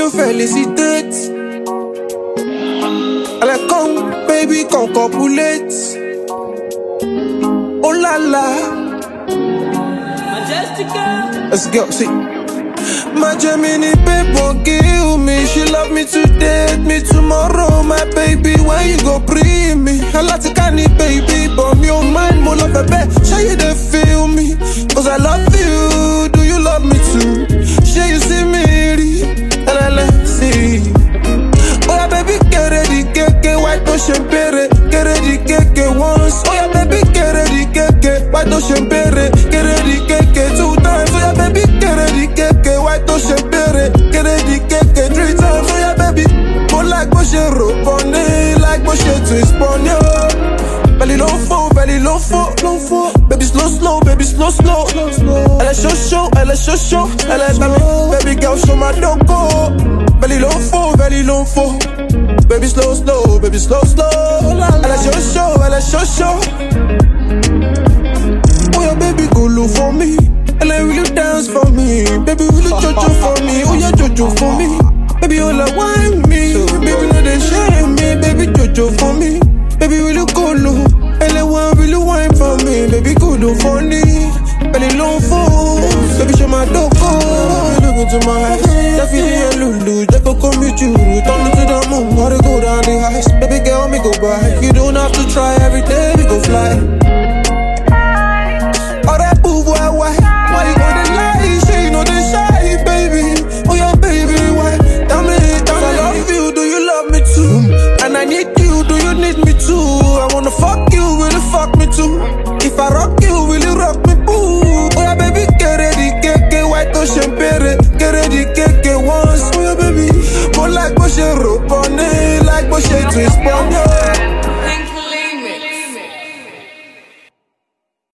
je félicite. Allez, come, baby, come copulate. Oh la la. Majestica. Let's go, see. My Gemini babe won't kill me. She love me today, me tomorrow. My baby, when you go bring me? I like to candy, baby, but me on mind, more love a bit. Show you they feel me, cause I love you. Do you love me too? Show you see me, and let's see. Oh yeah, baby, get ready, get white ocean pere. Get ready, get once. Oh yeah, baby, get ready, get white ocean pere. Get ready, get two times. Oh yeah, baby, get ready, get white ocean pere. Get ready, get three times. Oh yeah, baby, but like Moshe Robone, like Moshe twist on yo. Belly low for, low for. Baby slow, baby slow. Elle est chaud, elle est baby girl, show my loco. Belly low for. Baby slow, baby slow. Elle est chaud. Oh yeah, baby go low for me. Elle est really dance for me. Baby really jojo for me. Oh yeah, jojo for me. Baby all I want me. Baby no they shame me. Baby jojo for me. Baby really go low. Elle est really wine for me. Baby go low for me. Belly low for. Baby show my loco. Look into my eyes. That feeling a lulu. That go come with you. Turn me to the moon. Gotta go down the heights. Baby girl me go by. You don't have to try every day. We go fly. All that boo boy why you gonna lie? She know they shy, baby. Oh yeah, baby, why? Tell me, I love you. Do you love me too? And I need you. Do you need me too? I wanna fuck you. Will you fuck me too? If I rock you, will you rock me boo? Oh yeah, baby, get ready, get white ocean pere. Get ready, get once. Oh yeah, baby, but like Moshe Robone, like Moshe twist on yo.